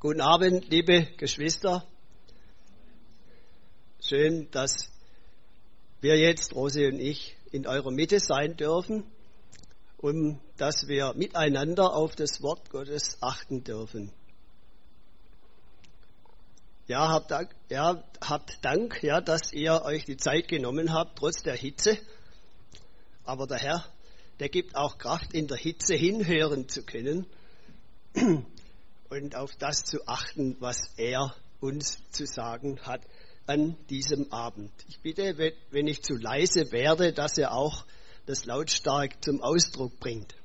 Guten Abend, liebe Geschwister. Schön, dass wir jetzt, Rosi und ich, in eurer Mitte sein dürfen und dass wir miteinander auf das Wort Gottes achten dürfen. Ja, habt Dank, dass ihr euch die Zeit genommen habt, trotz der Hitze. Aber der Herr, der gibt auch Kraft, in der Hitze hinhören zu können und auf das zu achten, was er uns zu sagen hat an diesem Abend. Ich bitte, wenn ich zu leise werde, dass ihr auch das lautstark zum Ausdruck bringt.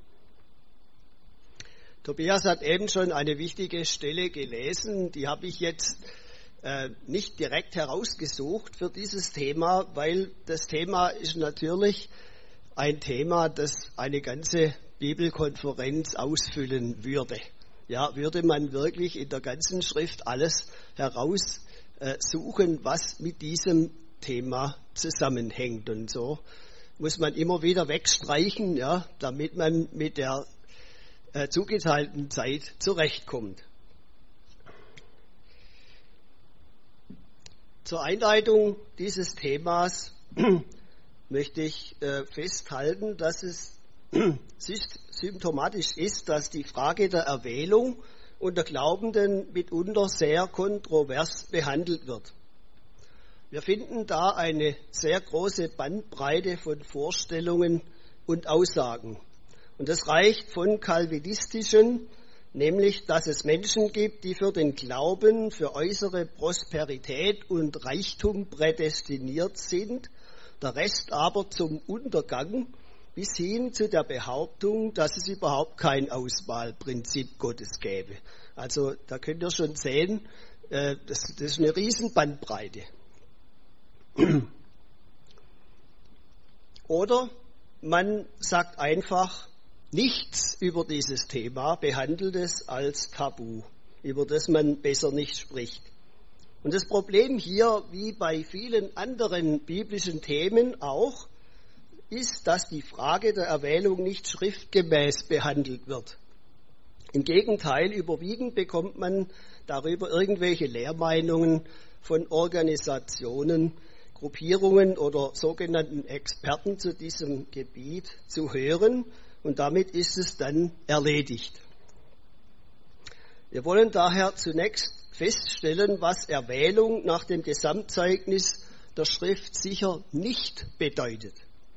Tobias hat eben schon eine wichtige Stelle gelesen, die habe ich jetzt nicht direkt herausgesucht für dieses Thema, weil das Thema ist natürlich ein Thema, das eine ganze Bibelkonferenz ausfüllen würde. Ja, würde man wirklich in der ganzen Schrift alles heraussuchen, was mit diesem Thema zusammenhängt. Und so muss man immer wieder wegstreichen, ja, damit man mit der zugeteilten Zeit zurechtkommt. Zur Einleitung dieses Themas möchte ich festhalten, dass es symptomatisch ist, dass die Frage der Erwählung unter Glaubenden mitunter sehr kontrovers behandelt wird. Wir finden da eine sehr große Bandbreite von Vorstellungen und Aussagen. Und das reicht von calvinistischen, nämlich dass es Menschen gibt, die für den Glauben, für äußere Prosperität und Reichtum prädestiniert sind, der Rest aber zum Untergang, bis hin zu der Behauptung, dass es überhaupt kein Auswahlprinzip Gottes gäbe. Also da könnt ihr schon sehen, das ist eine riesen Bandbreite. Oder man sagt einfach nichts über dieses Thema, behandelt es als Tabu, über das man besser nicht spricht. Und das Problem hier, wie bei vielen anderen biblischen Themen auch, ist, dass die Frage der Erwählung nicht schriftgemäß behandelt wird. Im Gegenteil, überwiegend bekommt man darüber irgendwelche Lehrmeinungen von Organisationen, Gruppierungen oder sogenannten Experten zu diesem Gebiet zu hören und damit ist es dann erledigt. Wir wollen daher zunächst feststellen, was Erwählung nach dem Gesamtzeugnis der Schrift sicher nicht bedeutet.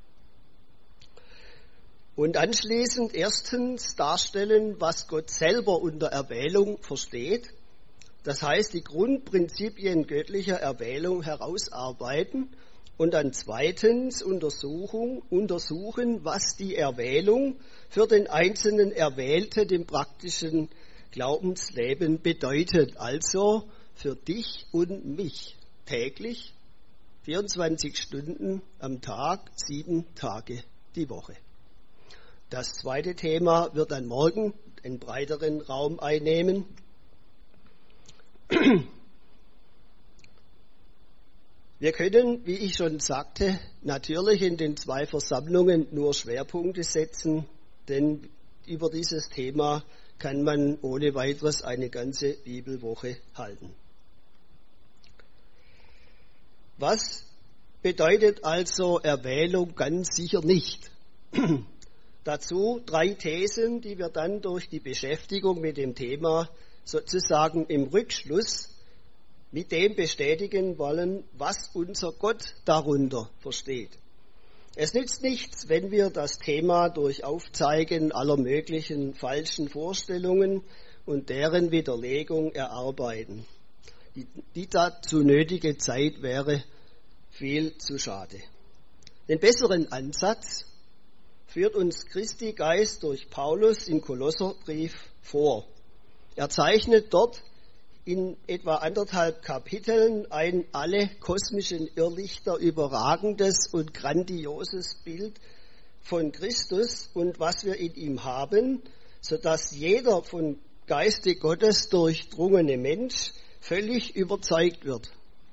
Und anschließend erstens darstellen, was Gott selber unter Erwählung versteht. Das heißt, die Grundprinzipien göttlicher Erwählung herausarbeiten und dann zweitens untersuchen, was die Erwählung für den einzelnen Erwählten im praktischen Glaubensleben bedeutet. Also für dich und mich täglich, 24 Stunden am Tag, 7 Tage die Woche. Das zweite Thema wird dann morgen einen breiteren Raum einnehmen. Wir können, wie ich schon sagte, natürlich in den 2 Versammlungen nur Schwerpunkte setzen, denn über dieses Thema kann man ohne weiteres eine ganze Bibelwoche halten. Was bedeutet also Erwählung ganz sicher nicht? Dazu 3 Thesen, die wir dann durch die Beschäftigung mit dem Thema sozusagen im Rückschluss mit dem bestätigen wollen, was unser Gott darunter versteht. Es nützt nichts, wenn wir das Thema durch Aufzeigen aller möglichen falschen Vorstellungen und deren Widerlegung erarbeiten. Die dazu nötige Zeit wäre viel zu schade. Den besseren Ansatz führt uns Christi Geist durch Paulus im Kolosserbrief vor. Er zeichnet dort in etwa 1,5 Kapiteln ein alle kosmischen Irrlichter überragendes und grandioses Bild von Christus und was wir in ihm haben, sodass jeder vom Geiste Gottes durchdrungene Mensch völlig überzeugt wird.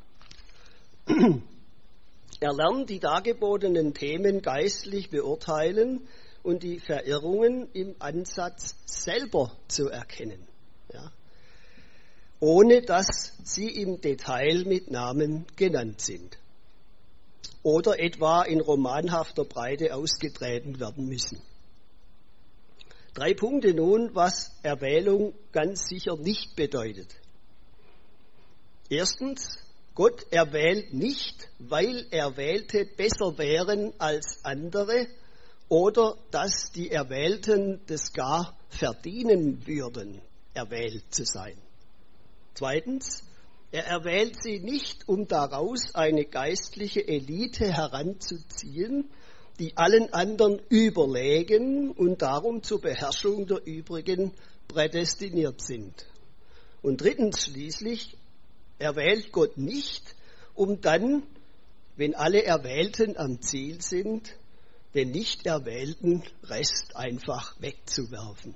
Er lernt die dargebotenen Themen geistlich beurteilen und die Verirrungen im Ansatz selber zu erkennen. Ja. ohne dass sie im Detail mit Namen genannt sind oder etwa in romanhafter Breite ausgetreten werden müssen. 3 Punkte nun, was Erwählung ganz sicher nicht bedeutet. Erstens, Gott erwählt nicht, weil Erwählte besser wären als andere oder dass die Erwählten das gar verdienen würden, erwählt zu sein. Zweitens, er erwählt sie nicht, um daraus eine geistliche Elite heranzuziehen, die allen anderen überlegen und darum zur Beherrschung der übrigen prädestiniert sind. Und drittens schließlich, erwählt Gott nicht, um dann, wenn alle Erwählten am Ziel sind, den nicht erwählten Rest einfach wegzuwerfen.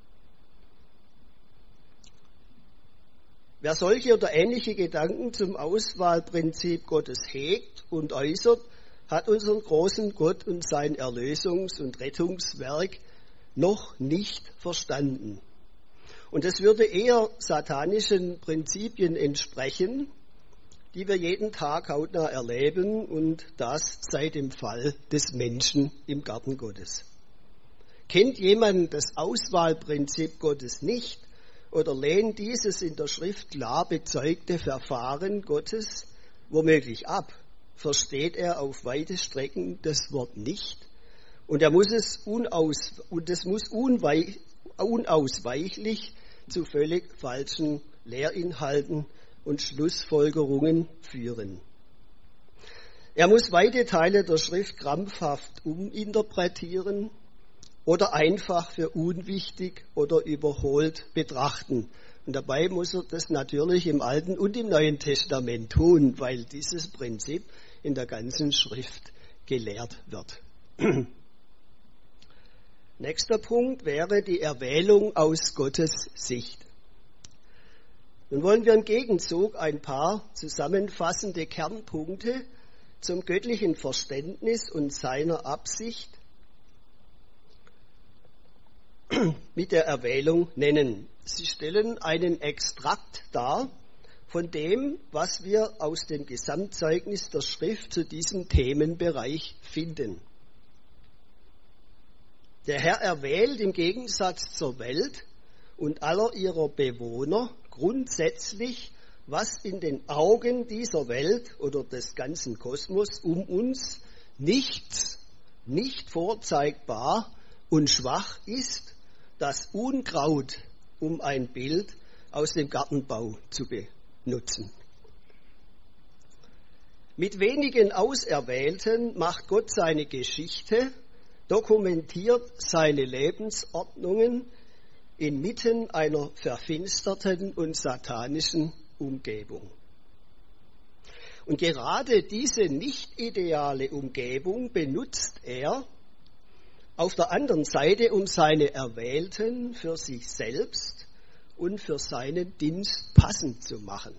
Wer solche oder ähnliche Gedanken zum Auswahlprinzip Gottes hegt und äußert, hat unseren großen Gott und sein Erlösungs- und Rettungswerk noch nicht verstanden. Und es würde eher satanischen Prinzipien entsprechen, die wir jeden Tag hautnah erleben, und das seit dem Fall des Menschen im Garten Gottes. Kennt jemand das Auswahlprinzip Gottes nicht oder lehnt dieses in der Schrift klar bezeugte Verfahren Gottes womöglich ab, versteht er auf weite Strecken das Wort nicht und es muss unausweichlich zu völlig falschen Lehrinhalten und Schlussfolgerungen führen. Er muss weite Teile der Schrift krampfhaft uminterpretieren oder einfach für unwichtig oder überholt betrachten. Und dabei muss er das natürlich im Alten und im Neuen Testament tun, weil dieses Prinzip in der ganzen Schrift gelehrt wird. Nächster Punkt wäre die Erwählung aus Gottes Sicht. Nun wollen wir im Gegenzug ein paar zusammenfassende Kernpunkte zum göttlichen Verständnis und seiner Absicht mit der Erwählung nennen. Sie stellen einen Extrakt dar von dem, was wir aus dem Gesamtzeugnis der Schrift zu diesem Themenbereich finden. Der Herr erwählt im Gegensatz zur Welt und aller ihrer Bewohner grundsätzlich, was in den Augen dieser Welt oder des ganzen Kosmos um uns nicht vorzeigbar und schwach ist, das Unkraut, um ein Bild aus dem Gartenbau zu benutzen. Mit wenigen Auserwählten macht Gott seine Geschichte, dokumentiert seine Lebensordnungen inmitten einer verfinsterten und satanischen Umgebung. Und gerade diese nicht ideale Umgebung benutzt er auf der anderen Seite, um seine Erwählten für sich selbst und für seinen Dienst passend zu machen.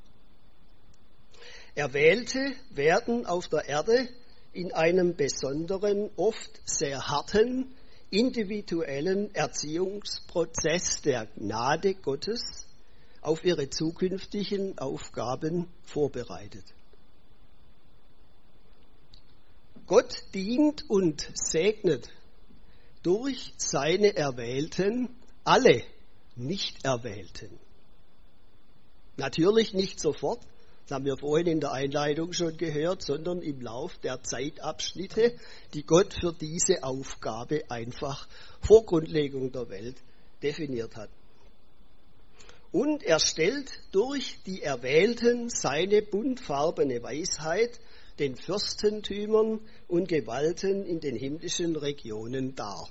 Erwählte werden auf der Erde in einem besonderen, oft sehr harten, individuellen Erziehungsprozess der Gnade Gottes auf ihre zukünftigen Aufgaben vorbereitet. Gott dient und segnet durch seine Erwählten alle Nicht-Erwählten. Natürlich nicht sofort, das haben wir vorhin in der Einleitung schon gehört, sondern im Lauf der Zeitabschnitte, die Gott für diese Aufgabe einfach vor Grundlegung der Welt definiert hat. Und er stellt durch die Erwählten seine buntfarbene Weisheit den Fürstentümern und Gewalten in den himmlischen Regionen dar.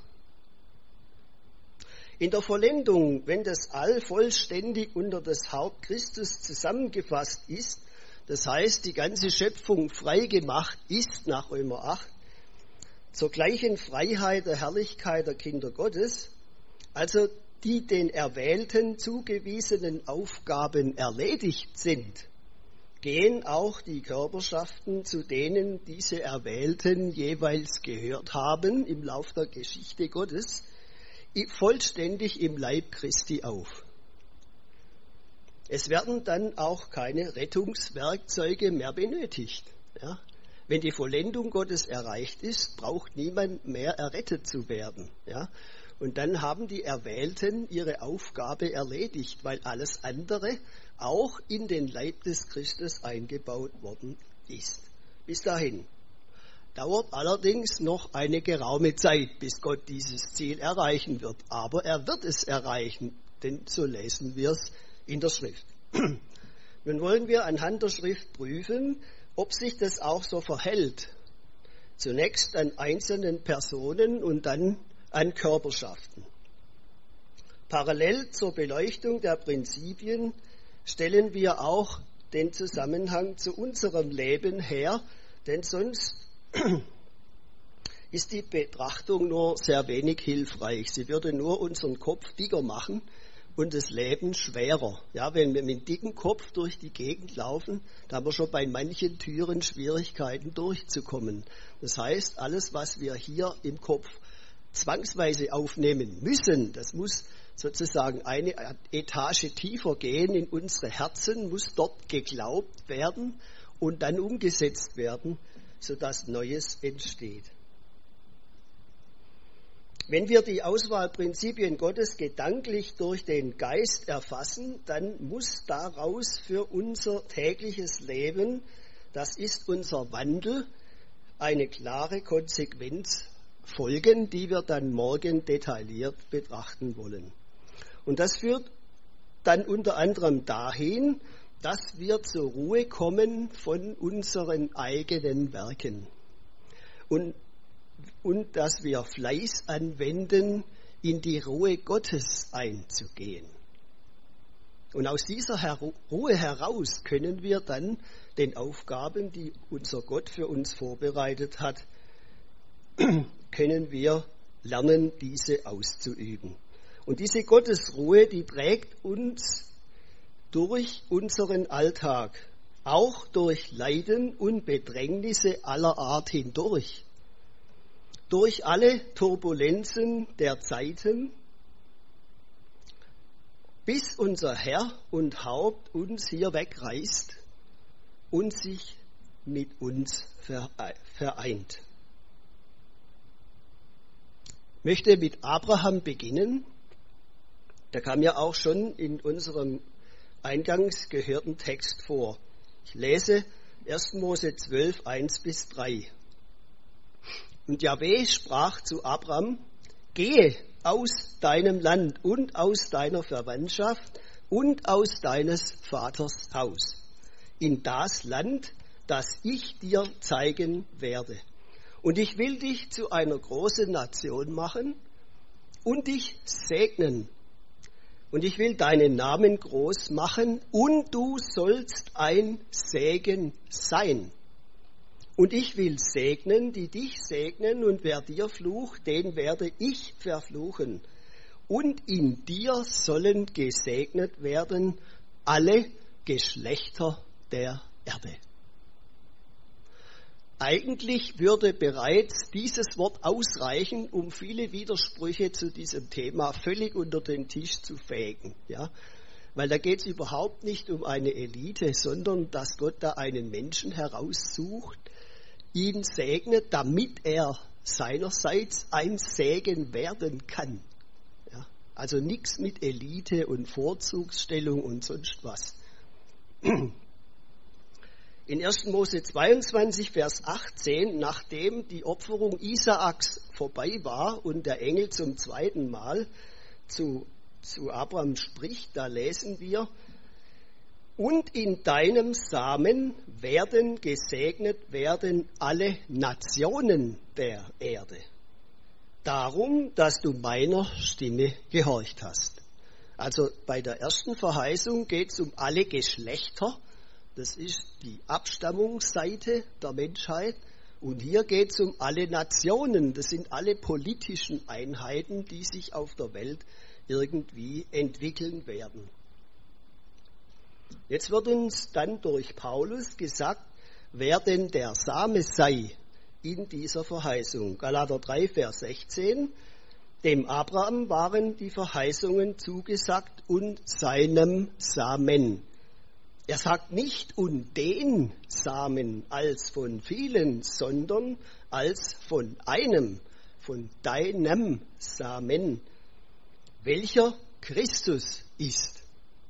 In der Vollendung, wenn das All vollständig unter das Haupt Christus zusammengefasst ist, das heißt, die ganze Schöpfung frei gemacht ist, nach Römer 8, zur gleichen Freiheit der Herrlichkeit der Kinder Gottes, also die den Erwählten zugewiesenen Aufgaben erledigt sind, gehen auch die Körperschaften, zu denen diese Erwählten jeweils gehört haben im Lauf der Geschichte Gottes, vollständig im Leib Christi auf. Es werden dann auch keine Rettungswerkzeuge mehr benötigt. Ja? Wenn die Vollendung Gottes erreicht ist, braucht niemand mehr errettet zu werden. Ja? Und dann haben die Erwählten ihre Aufgabe erledigt, weil alles andere auch in den Leib des Christus eingebaut worden ist. Bis dahin. Dauert allerdings noch eine geraume Zeit, bis Gott dieses Ziel erreichen wird. Aber er wird es erreichen, denn so lesen wir es in der Schrift. Nun wollen wir anhand der Schrift prüfen, ob sich das auch so verhält. Zunächst an einzelnen Personen und dann an Körperschaften. Parallel zur Beleuchtung der Prinzipien stellen wir auch den Zusammenhang zu unserem Leben her, denn sonst ist die Betrachtung nur sehr wenig hilfreich. Sie würde nur unseren Kopf dicker machen und das Leben schwerer. Ja, wenn wir mit dicken Kopf durch die Gegend laufen, da haben wir schon bei manchen Türen Schwierigkeiten durchzukommen. Das heißt, alles, was wir hier im Kopf zwangsweise aufnehmen müssen, das muss sozusagen eine Etage tiefer gehen in unsere Herzen, muss dort geglaubt werden und dann umgesetzt werden, sodass Neues entsteht. Wenn wir die Auswahlprinzipien Gottes gedanklich durch den Geist erfassen, dann muss daraus für unser tägliches Leben, das ist unser Wandel, eine klare Konsequenz folgen, die wir dann morgen detailliert betrachten wollen. Und das führt dann unter anderem dahin, dass wir zur Ruhe kommen von unseren eigenen Werken und dass wir Fleiß anwenden, in die Ruhe Gottes einzugehen. Und aus dieser Ruhe heraus können wir dann den Aufgaben, die unser Gott für uns vorbereitet hat, können wir lernen, diese auszuüben. Und diese Gottesruhe, die trägt uns durch unseren Alltag, auch durch Leiden und Bedrängnisse aller Art hindurch, durch alle Turbulenzen der Zeiten, bis unser Herr und Haupt uns hier wegreißt und sich mit uns vereint. Ich möchte mit Abraham beginnen. Der kam ja auch schon in unserem eingangs gehörten Text vor. Ich lese 1. Mose 12, 1-3. Und Jahwe sprach zu Abram: Gehe aus deinem Land und aus deiner Verwandtschaft und aus deines Vaters Haus in das Land, das ich dir zeigen werde. Und ich will dich zu einer großen Nation machen und dich segnen. Und ich will deinen Namen groß machen und du sollst ein Segen sein. Und ich will segnen, die dich segnen, und wer dir flucht, den werde ich verfluchen. Und in dir sollen gesegnet werden alle Geschlechter der Erde. Eigentlich würde bereits dieses Wort ausreichen, um viele Widersprüche zu diesem Thema völlig unter den Tisch zu fegen. Ja? Weil da geht es überhaupt nicht um eine Elite, sondern dass Gott da einen Menschen heraussucht, ihn segnet, damit er seinerseits ein Segen werden kann. Ja? Also nichts mit Elite und Vorzugsstellung und sonst was. In 1. Mose 22, Vers 18, nachdem die Opferung Isaaks vorbei war und der Engel zum zweiten Mal zu Abraham spricht, da lesen wir: Und in deinem Samen werden gesegnet werden alle Nationen der Erde. Darum, dass du meiner Stimme gehorcht hast. Also bei der ersten Verheißung geht es um alle Geschlechter. Das ist die Abstammungsseite der Menschheit. Und hier geht es um alle Nationen. Das sind alle politischen Einheiten, die sich auf der Welt irgendwie entwickeln werden. Jetzt wird uns dann durch Paulus gesagt, wer denn der Same sei in dieser Verheißung. Galater 3, Vers 16. Dem Abraham waren die Verheißungen zugesagt und seinem Samen. Er sagt nicht und den Samen als von vielen, sondern als von einem, von deinem Samen, welcher Christus ist.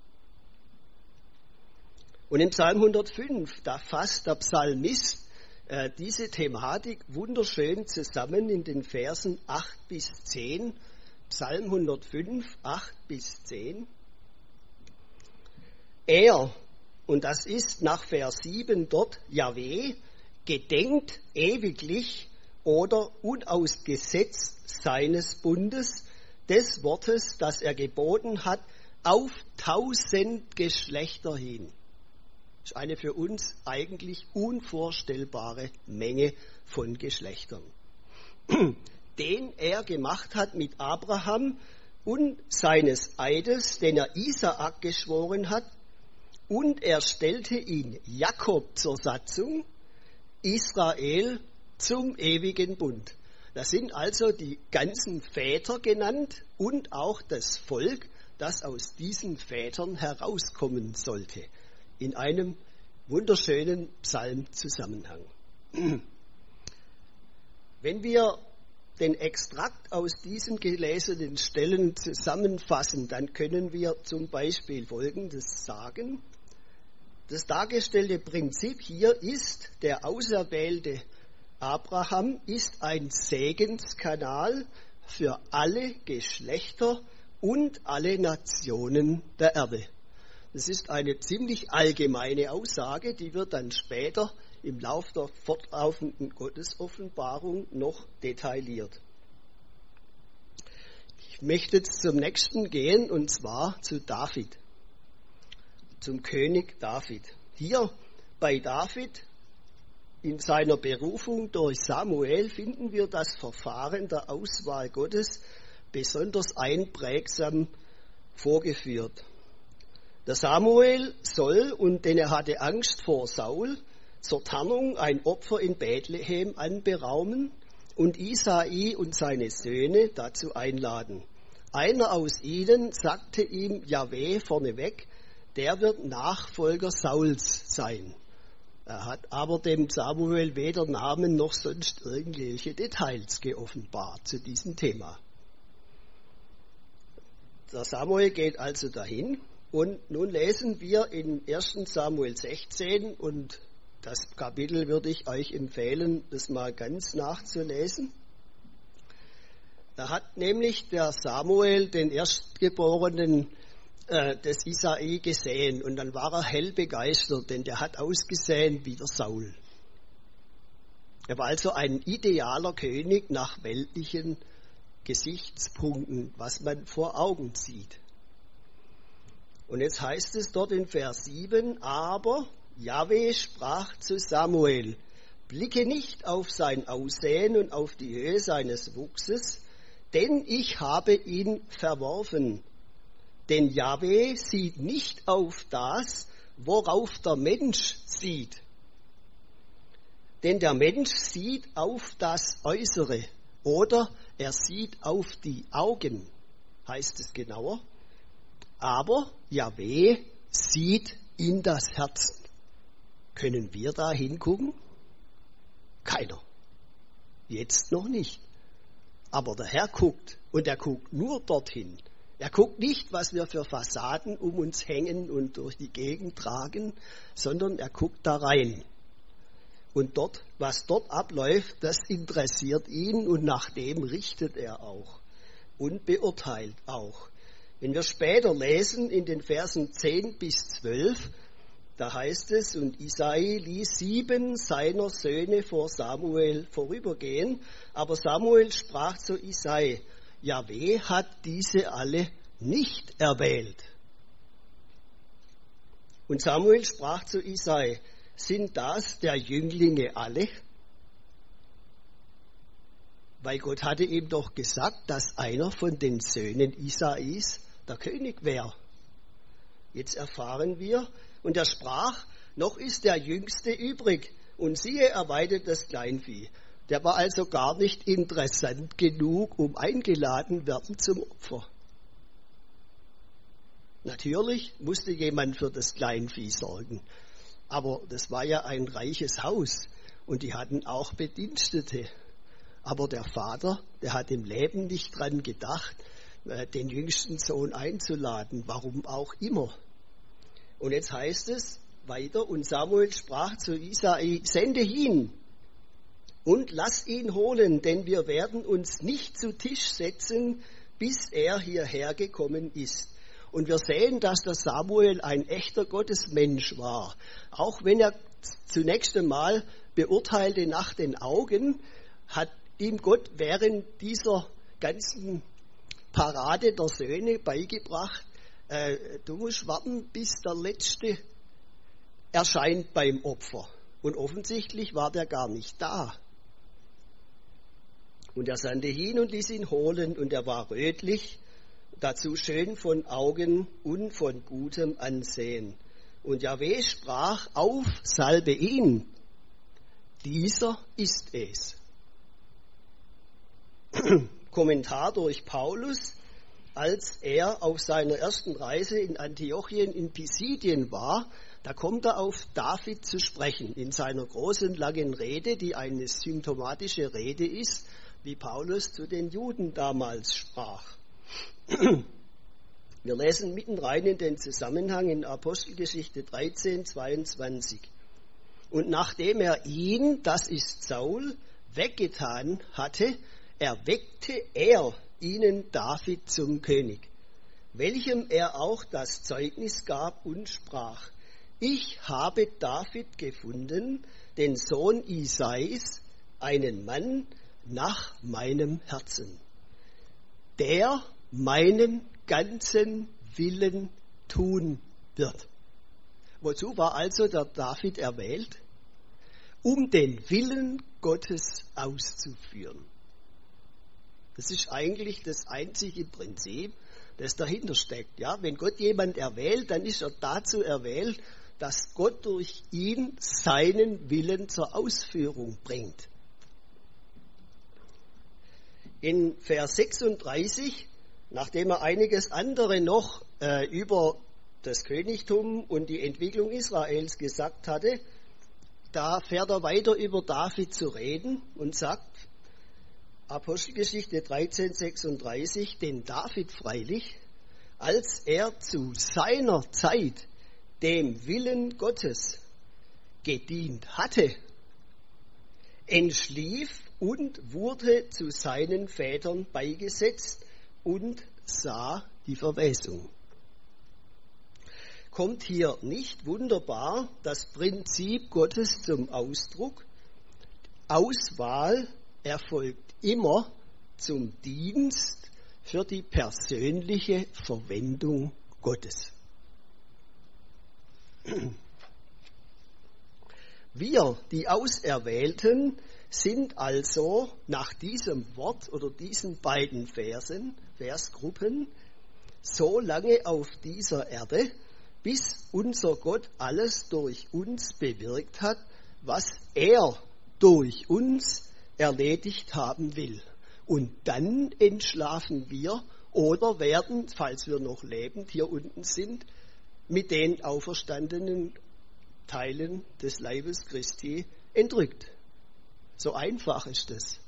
Und im Psalm 105, da fasst der Psalmist diese Thematik wunderschön zusammen in den Versen 8 bis 10. Psalm 105, 8 bis 10. Er, und das ist nach Vers 7 dort, Jahwe, gedenkt ewiglich oder unausgesetzt seines Bundes, des Wortes, das er geboten hat, auf 1000 Geschlechter hin. Das ist eine für uns eigentlich unvorstellbare Menge von Geschlechtern. Den er gemacht hat mit Abraham und seines Eides, den er Isaak geschworen hat, und er stellte ihn Jakob zur Satzung, Israel zum ewigen Bund. Das sind also die ganzen Väter genannt und auch das Volk, das aus diesen Vätern herauskommen sollte, in einem wunderschönen Psalmzusammenhang. Wenn wir den Extrakt aus diesen gelesenen Stellen zusammenfassen, dann können wir zum Beispiel Folgendes sagen. Das dargestellte Prinzip hier ist, der auserwählte Abraham ist ein Segenskanal für alle Geschlechter und alle Nationen der Erde. Das ist eine ziemlich allgemeine Aussage, die wird dann später im Lauf der fortlaufenden Gottesoffenbarung noch detailliert. Ich möchte jetzt zum nächsten gehen, und zwar zu David, zum König David. Hier bei David in seiner Berufung durch Samuel finden wir das Verfahren der Auswahl Gottes besonders einprägsam vorgeführt. Der Samuel soll, und denn er hatte Angst vor Saul, zur Tarnung ein Opfer in Bethlehem anberaumen und Isai und seine Söhne dazu einladen. Einer aus ihnen sagte ihm Jahwe vorneweg, der wird Nachfolger Sauls sein. Er hat aber dem Samuel weder Namen noch sonst irgendwelche Details geoffenbart zu diesem Thema. Der Samuel geht also dahin. Und nun lesen wir in 1. Samuel 16, und das Kapitel würde ich euch empfehlen, das mal ganz nachzulesen. Da hat nämlich der Samuel den Erstgeborenen des Isai gesehen, und dann war er hell begeistert, denn der hat ausgesehen wie der Saul. Er war also ein idealer König nach weltlichen Gesichtspunkten, was man vor Augen sieht. Und jetzt heißt es dort in Vers 7, aber Jahwe sprach zu Samuel, blicke nicht auf sein Aussehen und auf die Höhe seines Wuchses, denn ich habe ihn verworfen. Denn Jahwe sieht nicht auf das, worauf der Mensch sieht. Denn der Mensch sieht auf das Äußere oder er sieht auf die Augen, heißt es genauer. Aber Jahwe sieht in das Herzen. Können wir da hingucken? Keiner. Jetzt noch nicht. Aber der Herr guckt, und er guckt nur dorthin. Er guckt nicht, was wir für Fassaden um uns hängen und durch die Gegend tragen, sondern er guckt da rein. Und dort, was dort abläuft, das interessiert ihn, und nach dem richtet er auch und beurteilt auch. Wenn wir später lesen in den Versen 10 bis 12, da heißt es, und Isai ließ 7 seiner Söhne vor Samuel vorübergehen, aber Samuel sprach zu Isai, Jahwe hat diese alle nicht erwählt. Und Samuel sprach zu Isai, sind das der Jünglinge alle? Weil Gott hatte ihm doch gesagt, dass einer von den Söhnen Isais der König wäre. Jetzt erfahren wir, und er sprach, noch ist der Jüngste übrig, und siehe, er weidet das Kleinvieh. Der war also gar nicht interessant genug, um eingeladen werden zum Opfer. Natürlich musste jemand für das Kleinvieh sorgen, aber das war ja ein reiches Haus und die hatten auch Bedienstete. Aber der Vater, der hat im Leben nicht dran gedacht, den jüngsten Sohn einzuladen, warum auch immer. Und jetzt heißt es weiter, und Samuel sprach zu Isai, sende hin und lass ihn holen, denn wir werden uns nicht zu Tisch setzen, bis er hierher gekommen ist. Und wir sehen, dass der Samuel ein echter Gottesmensch war. Auch wenn er zunächst einmal beurteilte nach den Augen, hat ihm Gott während dieser ganzen Parade der Söhne beigebracht, du musst warten, bis der Letzte erscheint beim Opfer. Und offensichtlich war der gar nicht da. Und er sandte hin und ließ ihn holen, und er war rötlich, dazu schön von Augen und von gutem Ansehen. Und Jahwe sprach, auf, salbe ihn, dieser ist es. Kommentar durch Paulus, als er auf seiner ersten Reise in Antiochien in Pisidien war, da kommt er auf David zu sprechen in seiner großen, langen Rede, die eine symptomatische Rede ist, wie Paulus zu den Juden damals sprach. Wir lesen mitten rein in den Zusammenhang in Apostelgeschichte 13, 22. Und nachdem er ihn, das ist Saul, weggetan hatte, erweckte er ihnen David zum König, welchem er auch das Zeugnis gab und sprach, ich habe David gefunden, den Sohn Isais, einen Mann nach meinem Herzen, der meinen ganzen Willen tun wird. Wozu war also der David erwählt? Um den Willen Gottes auszuführen. Das ist eigentlich das einzige Prinzip, das dahinter steckt. Ja, wenn Gott jemand erwählt, dann ist er dazu erwählt, dass Gott durch ihn seinen Willen zur Ausführung bringt. In Vers 36, nachdem er einiges andere noch über das Königtum und die Entwicklung Israels gesagt hatte, da fährt er weiter über David zu reden und sagt, Apostelgeschichte 13, 36, denn David freilich, als er zu seiner Zeit dem Willen Gottes gedient hatte, entschlief und wurde zu seinen Vätern beigesetzt und sah die Verwesung. Kommt hier nicht wunderbar das Prinzip Gottes zum Ausdruck? Auswahl erfolgt immer zum Dienst für die persönliche Verwendung Gottes. Wir, die Auserwählten, sind also nach diesem Wort oder diesen beiden Versgruppen so lange auf dieser Erde, bis unser Gott alles durch uns bewirkt hat, was er durch uns erledigt haben will. Und dann entschlafen wir oder werden, falls wir noch lebend hier unten sind, mit den auferstandenen Teilen des Leibes Christi entrückt. So einfach ist es.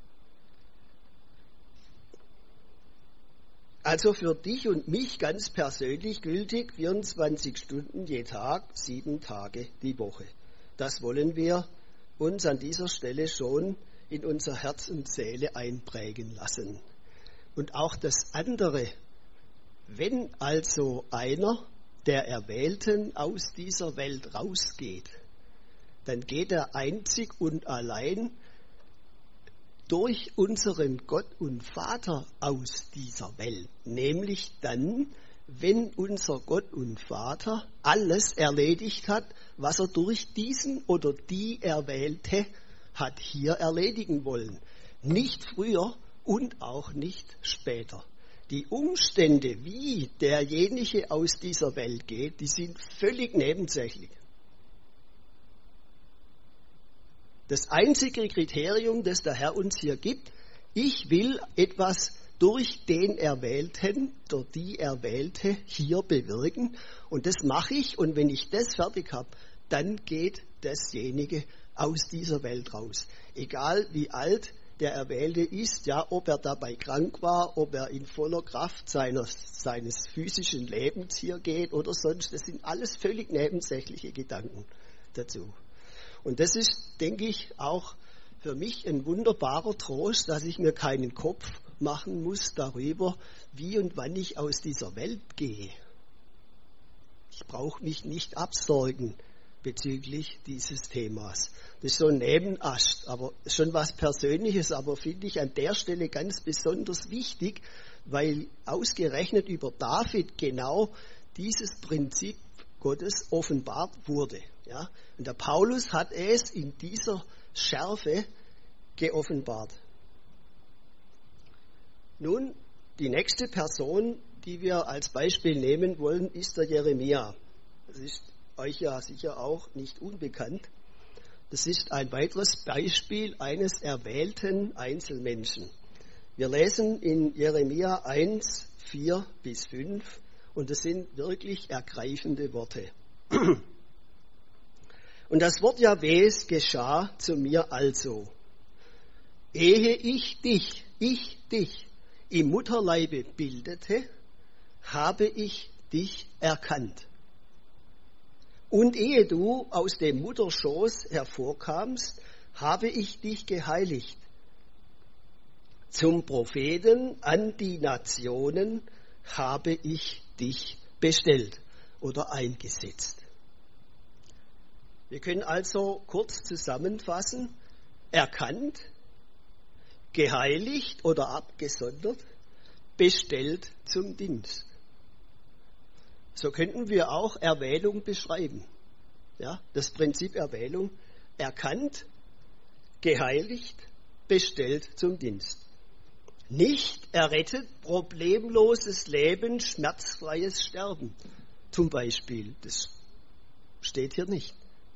Also für dich und mich ganz persönlich gültig 24 Stunden je Tag, 7 Tage die Woche. Das wollen wir uns an dieser Stelle schon in unser Herz und Seele einprägen lassen. Und auch das andere, wenn also einer der Erwählten aus dieser Welt rausgeht, dann geht er einzig und allein durch unseren Gott und Vater aus dieser Welt. Nämlich dann, wenn unser Gott und Vater alles erledigt hat, was er durch diesen oder die Erwählte hat hier erledigen wollen. Nicht früher und auch nicht später. Die Umstände, wie derjenige aus dieser Welt geht, die sind völlig nebensächlich. Das einzige Kriterium, das der Herr uns hier gibt, ich will etwas durch den Erwählten, durch die Erwählte hier bewirken. Und das mache ich. Und wenn ich das fertig habe, dann geht dasjenige aus dieser Welt raus. Egal wie alt der Erwählte ist, ja, ob er dabei krank war, ob er in voller Kraft seines physischen Lebens hier geht oder sonst. Das sind alles völlig nebensächliche Gedanken dazu. Und das ist, denke ich, auch für mich ein wunderbarer Trost, dass ich mir keinen Kopf machen muss darüber, wie und wann ich aus dieser Welt gehe. Ich brauche mich nicht absorgen bezüglich dieses Themas. Das ist so ein Nebenast, aber schon was Persönliches, aber finde ich an der Stelle ganz besonders wichtig, weil ausgerechnet über David genau dieses Prinzip Gottes offenbart wurde. Ja? Und der Paulus hat es in dieser Schärfe geoffenbart. Nun, die nächste Person, die wir als Beispiel nehmen wollen, ist der Jeremia. Das ist euch ja sicher auch nicht unbekannt. Das ist ein weiteres Beispiel eines erwählten Einzelmenschen. Wir lesen in Jeremia 1, 4 bis 5 und das sind wirklich ergreifende Worte. Und das Wort Jahwes geschah zu mir also, ehe ich dich im Mutterleibe bildete, habe ich dich erkannt. Und ehe du aus dem Mutterschoß hervorkamst, habe ich dich geheiligt. Zum Propheten an die Nationen habe ich dich bestellt oder eingesetzt. Wir können also kurz zusammenfassen, erkannt, geheiligt oder abgesondert, bestellt zum Dienst. So könnten wir auch Erwählung beschreiben. Ja, das Prinzip Erwählung, erkannt, geheiligt, bestellt zum Dienst. Nicht errettet, problemloses Leben, schmerzfreies Sterben. Zum Beispiel, das steht hier nicht.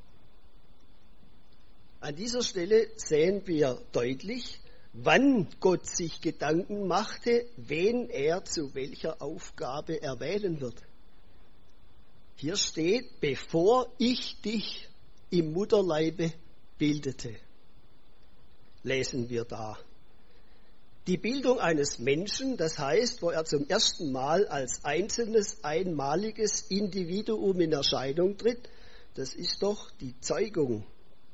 An dieser Stelle sehen wir deutlich, wann Gott sich Gedanken machte, wen er zu welcher Aufgabe erwählen wird. Hier steht, bevor ich dich im Mutterleibe bildete, lesen wir da. Die Bildung eines Menschen, das heißt, wo er zum ersten Mal als einzelnes, einmaliges Individuum in Erscheinung tritt, das ist doch die Zeugung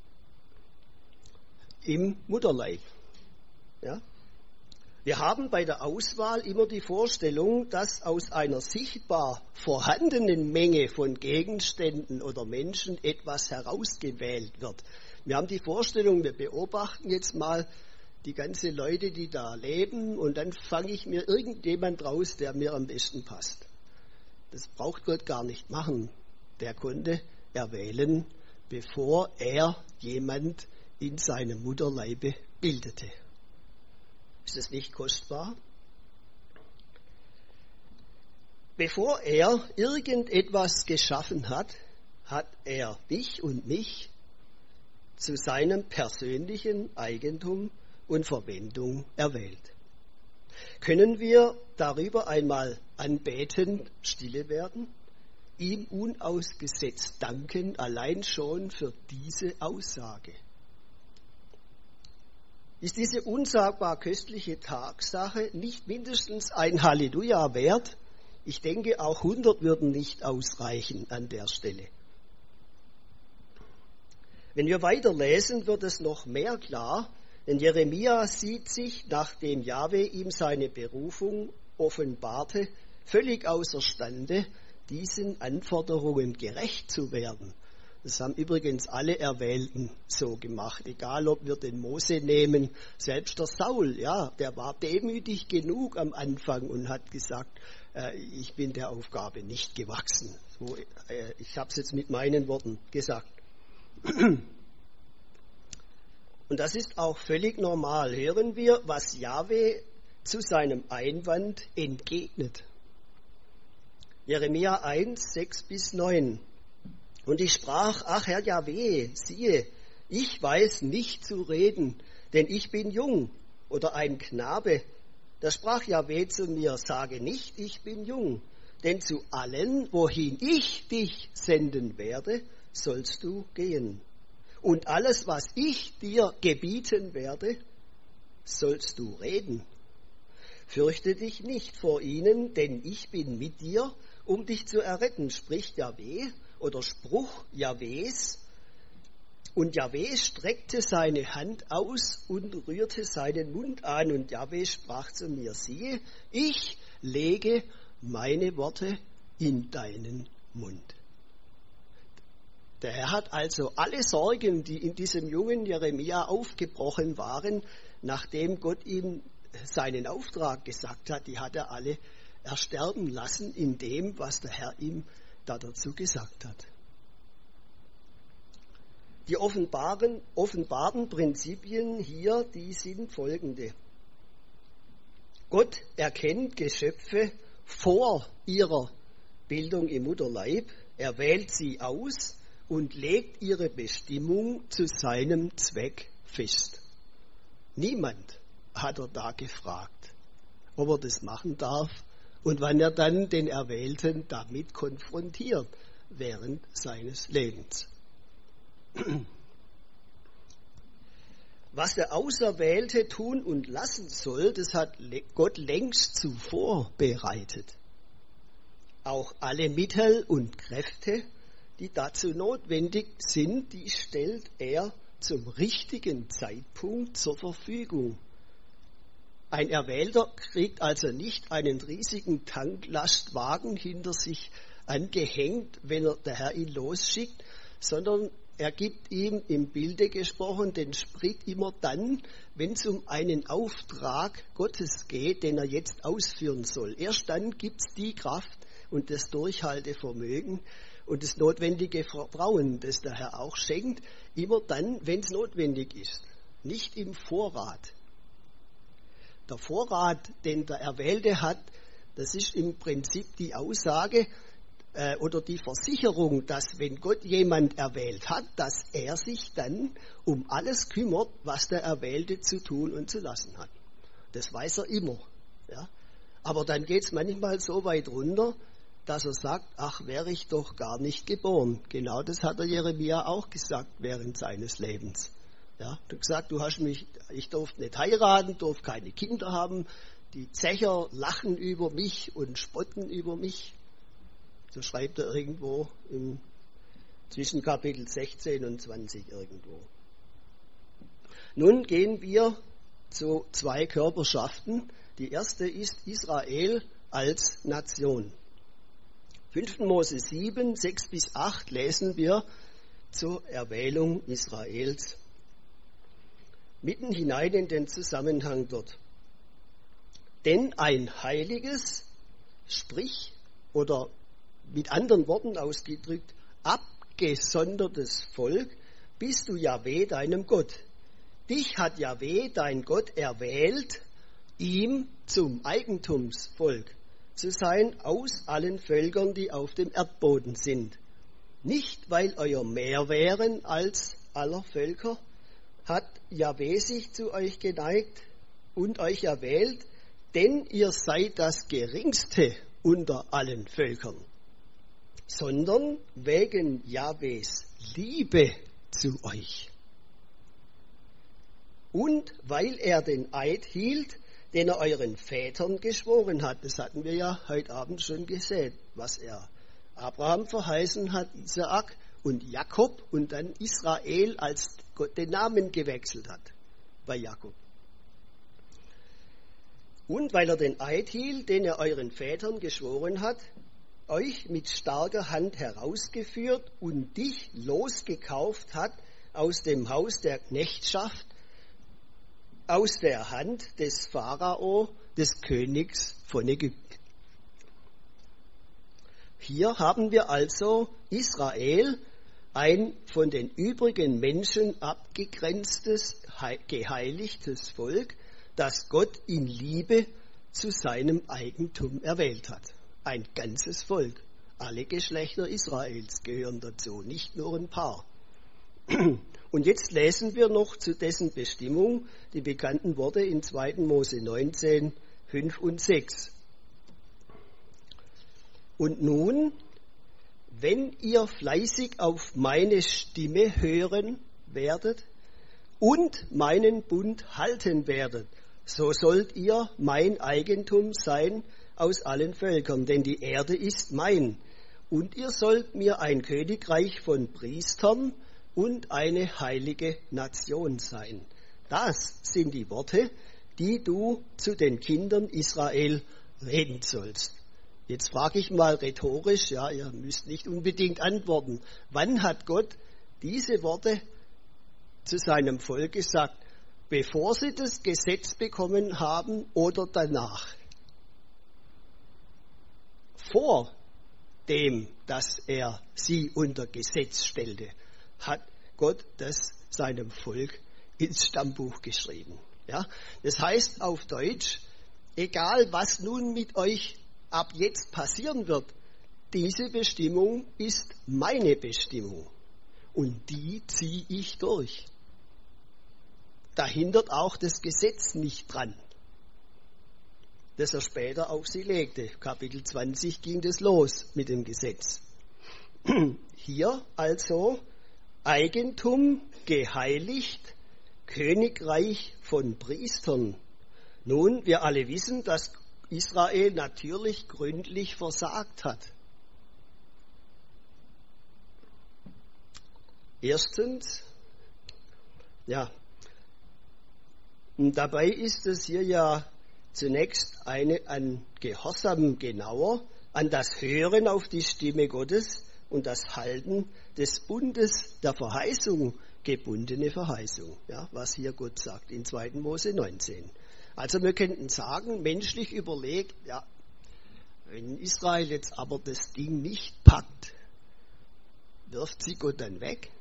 im Mutterleib. Ja? Wir haben bei der Auswahl immer die Vorstellung, dass aus einer sichtbar vorhandenen Menge von Gegenständen oder Menschen etwas herausgewählt wird. Wir haben die Vorstellung, wir beobachten jetzt mal die ganzen Leute, die da leben, und dann fange ich mir irgendjemand raus, der mir am besten passt. Das braucht Gott gar nicht machen. Der konnte erwählen, bevor er jemand in seinem Mutterleibe bildete. Ist das nicht kostbar? Bevor er irgendetwas geschaffen hat, hat er dich und mich zu seinem persönlichen Eigentum und Verwendung erwählt. Können wir darüber einmal anbetend stille werden? Ihm unausgesetzt danken, allein schon für diese Aussage. Ist diese unsagbar köstliche Tatsache nicht mindestens ein Halleluja wert? Ich denke, auch 100 würden nicht ausreichen an der Stelle. Wenn wir weiterlesen, wird es noch mehr klar, denn Jeremia sieht sich, nachdem Jahwe ihm seine Berufung offenbarte, völlig außerstande, diesen Anforderungen gerecht zu werden. Das haben übrigens alle Erwählten so gemacht, egal ob wir den Mose nehmen, selbst der Saul, ja, der war demütig genug am Anfang und hat gesagt, ich bin der Aufgabe nicht gewachsen. So, ich habe es jetzt mit meinen Worten gesagt. Und das ist auch völlig normal. Hören wir, was Jahwe zu seinem Einwand entgegnet. Jeremia 1, 6 bis 9. Und ich sprach, ach Herr Jahwe, siehe, Ich weiß nicht zu reden, denn ich bin jung. Oder ein Knabe. Da sprach Jahwe zu mir, sage nicht, ich bin jung. Denn zu allen, wohin ich dich senden werde, sollst du gehen. Und alles, was ich dir gebieten werde, sollst du reden. Fürchte dich nicht vor ihnen, denn ich bin mit dir, um dich zu erretten, spricht Jahwe oder Spruch Jahwes. Und Jahwe streckte seine Hand aus und rührte seinen Mund an. Und Jahwe sprach zu mir, siehe, ich lege meine Worte in deinen Mund. Der Herr hat also alle Sorgen, die in diesem jungen Jeremia aufgebrochen waren, nachdem Gott ihm seinen Auftrag gesagt hat, die hat er alle ersterben lassen in dem, was der Herr ihm dazu gesagt hat. Die offenbarten Prinzipien hier, die sind folgende. Gott erkennt Geschöpfe vor ihrer Bildung im Mutterleib, er wählt sie aus und legt ihre Bestimmung zu seinem Zweck fest. Niemand hat er da gefragt, ob er das machen darf und wann er dann den Erwählten damit konfrontiert während seines Lebens. Was der Auserwählte tun und lassen soll, das hat Gott längst zuvor bereitet. Auch alle Mittel und Kräfte, die dazu notwendig sind, die stellt er zum richtigen Zeitpunkt zur Verfügung. Ein Erwählter kriegt also nicht einen riesigen Tanklastwagen hinter sich angehängt, wenn der Herr ihn losschickt, sondern er gibt ihm im Bilde gesprochen den Sprit immer dann, wenn es um einen Auftrag Gottes geht, den er jetzt ausführen soll. Erst dann gibt es die Kraft und das Durchhaltevermögen und das notwendige Vertrauen, das der Herr auch schenkt, immer dann, wenn es notwendig ist, nicht im Vorrat. Der Vorrat, den der Erwählte hat, das ist im Prinzip die Aussage, oder die Versicherung, dass wenn Gott jemand erwählt hat, dass er sich dann um alles kümmert, was der Erwählte zu tun und zu lassen hat. Das weiß er immer. Ja? Aber dann geht es manchmal so weit runter, dass er sagt, ach, wäre ich doch gar nicht geboren. Genau das hat der Jeremia auch gesagt während seines Lebens. Ja? Er hat gesagt, ich durfte nicht heiraten, durfte keine Kinder haben, die Zecher lachen über mich und spotten über mich. So schreibt er irgendwo zwischen Kapitel 16 und 20 irgendwo. Nun gehen wir zu zwei Körperschaften. Die erste ist Israel als Nation. 5. Mose 7, 6 bis 8 lesen wir zur Erwählung Israels. Mitten hinein in den Zusammenhang dort. Denn ein heiliges, sprich oder mit anderen Worten ausgedrückt, abgesondertes Volk bist du Jahwe, deinem Gott. Dich hat Jahwe, dein Gott, erwählt, ihm zum Eigentumsvolk zu sein aus allen Völkern, die auf dem Erdboden sind. Nicht, weil euer mehr wären als aller Völker, hat Jahwe sich zu euch geneigt und euch erwählt, denn ihr seid das Geringste unter allen Völkern, sondern wegen Jahwes Liebe zu euch. Und weil er den Eid hielt, den er euren Vätern geschworen hat. Das hatten wir ja heute Abend schon gesehen, was er Abraham verheißen hat, Isaak und Jakob und dann Israel, als Gott den Namen gewechselt hat bei Jakob. Und weil er den Eid hielt, den er euren Vätern geschworen hat, euch mit starker Hand herausgeführt und dich losgekauft hat aus dem Haus der Knechtschaft, aus der Hand des Pharao, des Königs von Ägypten. Hier haben wir also Israel, ein von den übrigen Menschen abgegrenztes, geheiligtes Volk, das Gott in Liebe zu seinem Eigentum erwählt hat. Ein ganzes Volk. Alle Geschlechter Israels gehören dazu, nicht nur ein paar. Und jetzt lesen wir noch zu dessen Bestimmung die bekannten Worte in 2. Mose 19, 5 und 6. Und nun, wenn ihr fleißig auf meine Stimme hören werdet und meinen Bund halten werdet, so sollt ihr mein Eigentum sein aus allen Völkern, denn die Erde ist mein. Und ihr sollt mir ein Königreich von Priestern und eine heilige Nation sein. Das sind die Worte, die du zu den Kindern Israel reden sollst. Jetzt frage ich mal rhetorisch, ja, ihr müsst nicht unbedingt antworten. Wann hat Gott diese Worte zu seinem Volk gesagt? Bevor sie das Gesetz bekommen haben oder danach? Vor dem, dass er sie unter Gesetz stellte, hat Gott das seinem Volk ins Stammbuch geschrieben. Ja? Das heißt auf Deutsch, egal was nun mit euch ab jetzt passieren wird, diese Bestimmung ist meine Bestimmung und die ziehe ich durch. Da hindert auch das Gesetz nicht dran, das er später auf sie legte. Kapitel 20 ging das los mit dem Gesetz. Hier also Eigentum geheiligt, Königreich von Priestern. Nun, wir alle wissen, dass Israel natürlich gründlich versagt hat. Erstens, ja, und dabei ist es hier ja zunächst an Gehorsam genauer, an das Hören auf die Stimme Gottes und das Halten des Bundes der Verheißung, gebundene Verheißung, ja, was hier Gott sagt in 2. Mose 19. Also wir könnten sagen, menschlich überlegt, ja, wenn Israel jetzt aber das Ding nicht packt, wirft sie Gott dann weg?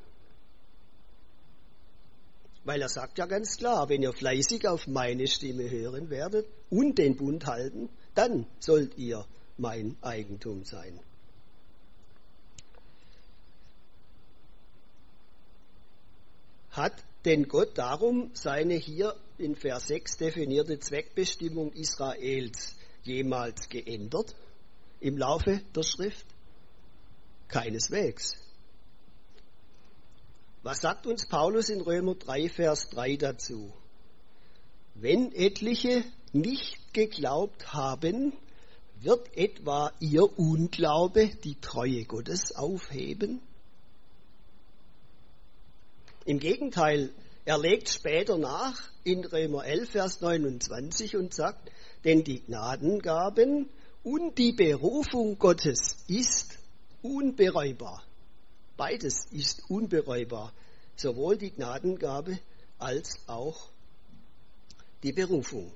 Weil er sagt ja ganz klar, wenn ihr fleißig auf meine Stimme hören werdet und den Bund halten, dann sollt ihr mein Eigentum sein. Hat denn Gott darum seine hier in Vers 6 definierte Zweckbestimmung Israels jemals geändert im Laufe der Schrift? Keineswegs. Was sagt uns Paulus in Römer 3, Vers 3 dazu? Wenn etliche nicht geglaubt haben, wird etwa ihr Unglaube die Treue Gottes aufheben? Im Gegenteil, er legt später nach in Römer 11, Vers 29 und sagt, denn die Gnadengaben und die Berufung Gottes ist unbereubar. Beides ist unbereubar, sowohl die Gnadengabe als auch die Berufung.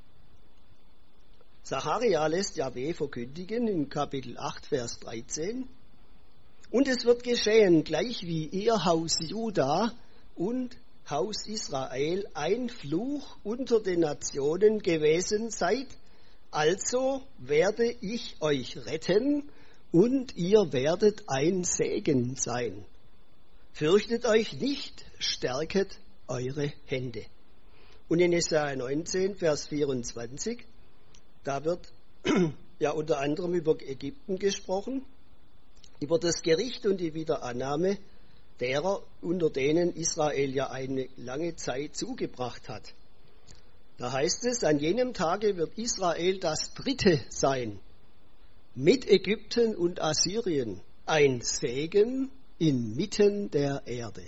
Sacharja lässt Jahwe verkündigen in Kapitel 8, Vers 13. Und es wird geschehen, gleich wie ihr Haus Juda und Haus Israel ein Fluch unter den Nationen gewesen seid, also werde ich euch retten und ihr werdet ein Segen sein. Fürchtet euch nicht, stärket eure Hände. Und in Jesaja 19, Vers 24, da wird ja unter anderem über Ägypten gesprochen, über das Gericht und die Wiederannahme derer, unter denen Israel ja eine lange Zeit zugebracht hat. Da heißt es, an jenem Tage wird Israel das Dritte sein, mit Ägypten und Assyrien, ein Segen inmitten der Erde.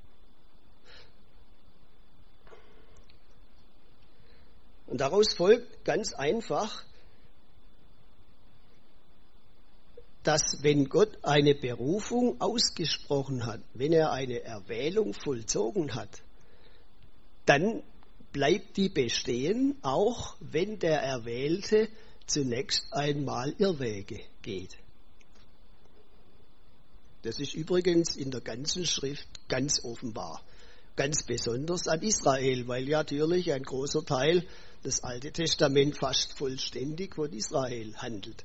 Und daraus folgt ganz einfach, dass wenn Gott eine Berufung ausgesprochen hat, wenn er eine Erwählung vollzogen hat, dann bleibt die bestehen, auch wenn der Erwählte zunächst einmal Irrwege geht. Das ist übrigens in der ganzen Schrift ganz offenbar, ganz besonders an Israel, weil ja natürlich ein großer Teil das Alte Testament fast vollständig von Israel handelt.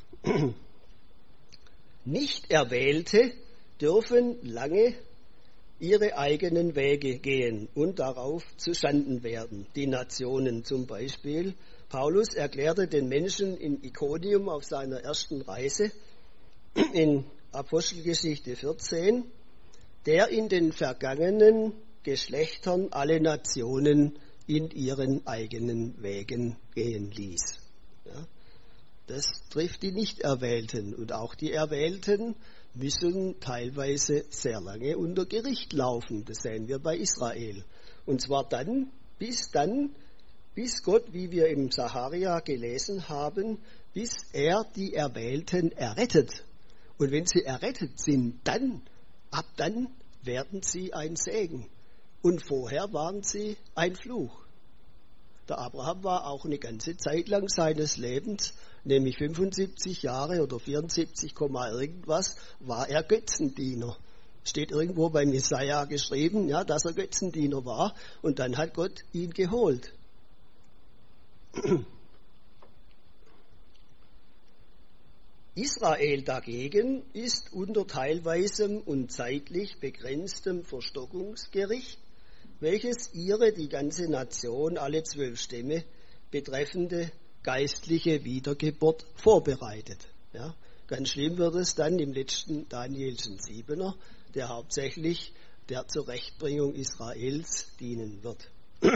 Nicht Erwählte dürfen lange ihre eigenen Wege gehen und darauf zustanden werden. Die Nationen zum Beispiel. Paulus erklärte den Menschen in Ikonium auf seiner ersten Reise in Apostelgeschichte 14, der in den vergangenen Geschlechtern alle Nationen in ihren eigenen Wegen gehen ließ. Ja, das trifft die Nicht-Erwählten. Und auch die Erwählten müssen teilweise sehr lange unter Gericht laufen. Das sehen wir bei Israel. Und zwar bis Gott, wie wir im Sacharia gelesen haben, bis er die Erwählten errettet. Und wenn sie errettet sind, ab dann werden sie ein Segen. Und vorher waren sie ein Fluch. Der Abraham war auch eine ganze Zeit lang seines Lebens, nämlich 75 Jahre oder 74, irgendwas, war er Götzendiener. Steht irgendwo beim Jesaja geschrieben, ja, dass er Götzendiener war. Und dann hat Gott ihn geholt. Israel dagegen ist unter teilweisem und zeitlich begrenztem Verstockungsgericht, welches die ganze Nation, alle 12 Stämme, betreffende geistliche Wiedergeburt vorbereitet. Ja, ganz schlimm wird es dann im letzten Danielschen 7er, der hauptsächlich der Zurechtbringung Israels dienen wird.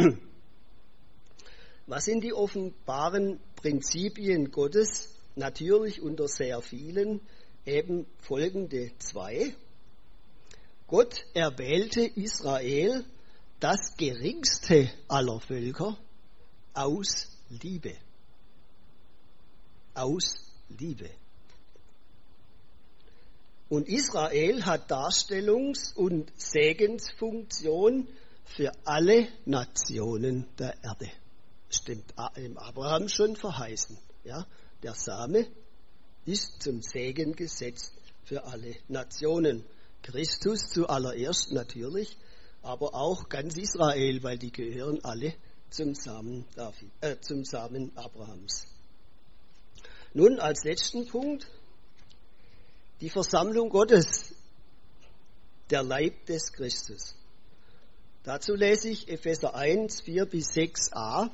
Was sind die offenbaren Prinzipien Gottes? Natürlich unter sehr vielen, eben folgende 2. Gott erwählte Israel, das geringste aller Völker, aus Liebe. Aus Liebe. Und Israel hat Darstellungs- und Segensfunktion für alle Nationen der Erde. Stimmt dem Abraham schon verheißen. Ja? Der Same ist zum Segen gesetzt für alle Nationen. Christus zuallererst natürlich, aber auch ganz Israel, weil die gehören alle zum Samen Abrahams. Nun als letzten Punkt, die Versammlung Gottes, der Leib des Christus. Dazu lese ich Epheser 1, 4 bis 6a.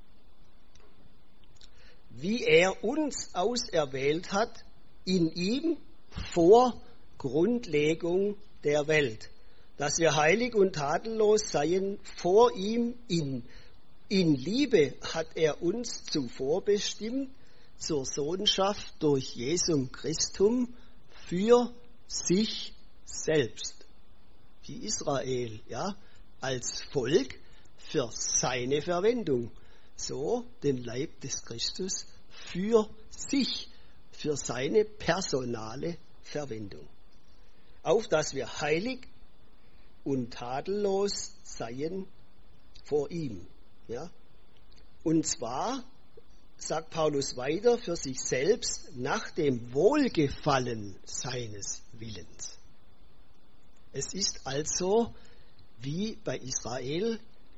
Wie er uns auserwählt hat, in ihm vor Grundlegung der Welt, dass wir heilig und tadellos seien vor ihm. In Liebe hat er uns zuvor bestimmt zur Sohnschaft durch Jesum Christum für sich selbst, wie Israel, ja, als Volk für seine Verwendung. So den Leib des Christus für sich, für seine personale Verwendung. Auf dass wir heilig und tadellos seien vor ihm. Ja? Und zwar, sagt Paulus weiter, für sich selbst nach dem Wohlgefallen seines Willens. Es ist also wie bei Israel,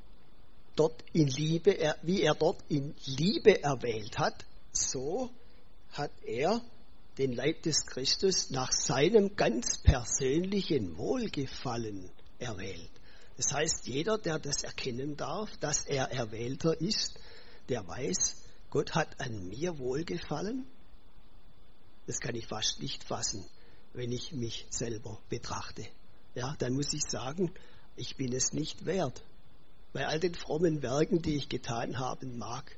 wie er dort in Liebe erwählt hat, so hat er den Leib des Christus nach seinem ganz persönlichen Wohlgefallen erwählt. Das heißt, jeder, der das erkennen darf, dass er Erwählter ist, der weiß, Gott hat an mir Wohlgefallen. Das kann ich fast nicht fassen, wenn ich mich selber betrachte. Ja, dann muss ich sagen, ich bin es nicht wert. Bei all den frommen Werken, die ich getan haben mag.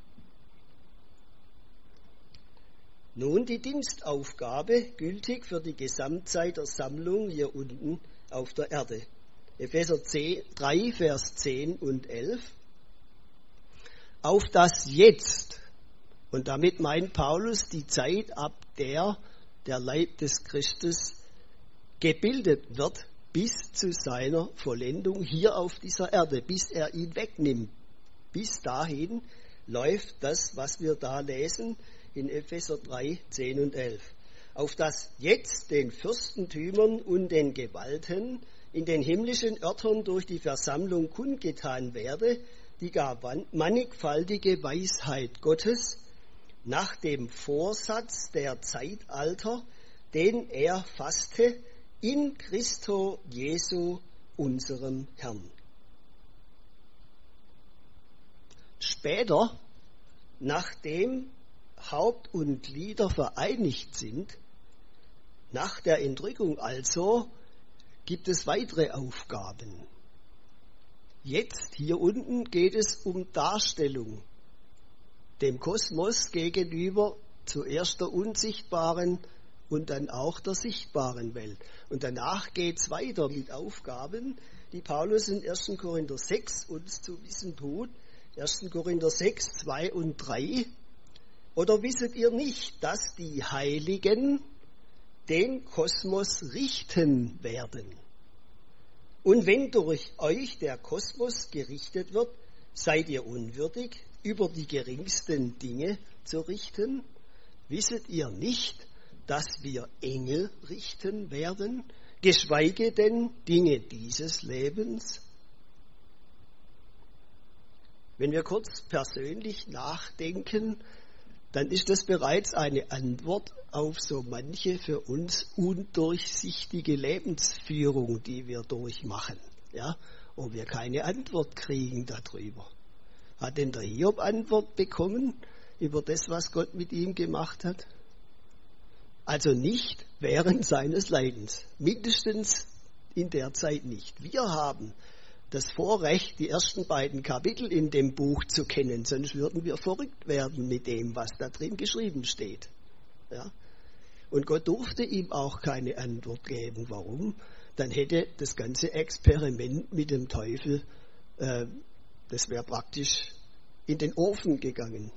Nun die Dienstaufgabe, gültig für die Gesamtzeit der Sammlung hier unten auf der Erde. Epheser 3, Vers 10 und 11. Auf das Jetzt, und damit meint Paulus die Zeit, ab der der Leib des Christus gebildet wird, bis zu seiner Vollendung hier auf dieser Erde, bis er ihn wegnimmt. Bis dahin läuft das, was wir da lesen in Epheser 3, 10 und 11. Auf das jetzt den Fürstentümern und den Gewalten in den himmlischen Örtern durch die Versammlung kundgetan werde, die gar mannigfaltige Weisheit Gottes nach dem Vorsatz der Zeitalter, den er fasste, in Christo Jesu unserem Herrn. Später, nachdem Haupt und Glieder vereinigt sind, nach der Entrückung also, gibt es weitere Aufgaben. Jetzt, hier unten, geht es um Darstellung, dem Kosmos gegenüber zuerst der unsichtbaren und dann auch der sichtbaren Welt. Und danach geht es weiter mit Aufgaben, die Paulus in 1. Korinther 6 uns zu wissen tut. 1. Korinther 6, 2 und 3. Oder wisset ihr nicht, dass die Heiligen den Kosmos richten werden? Und wenn durch euch der Kosmos gerichtet wird, seid ihr unwürdig, über die geringsten Dinge zu richten? Wisset ihr nicht, dass wir Engel richten werden, geschweige denn Dinge dieses Lebens? Wenn wir kurz persönlich nachdenken, dann ist das bereits eine Antwort auf so manche für uns undurchsichtige Lebensführung, die wir durchmachen, ja, und wir keine Antwort kriegen darüber. Hat denn der Hiob Antwort bekommen über das, was Gott mit ihm gemacht hat? Also nicht während seines Leidens, mindestens in der Zeit nicht. Wir haben das Vorrecht, die ersten beiden Kapitel in dem Buch zu kennen, sonst würden wir verrückt werden mit dem, was da drin geschrieben steht. Ja? Und Gott durfte ihm auch keine Antwort geben. Warum? Dann hätte das ganze Experiment mit dem Teufel, das wäre praktisch in den Ofen gegangen.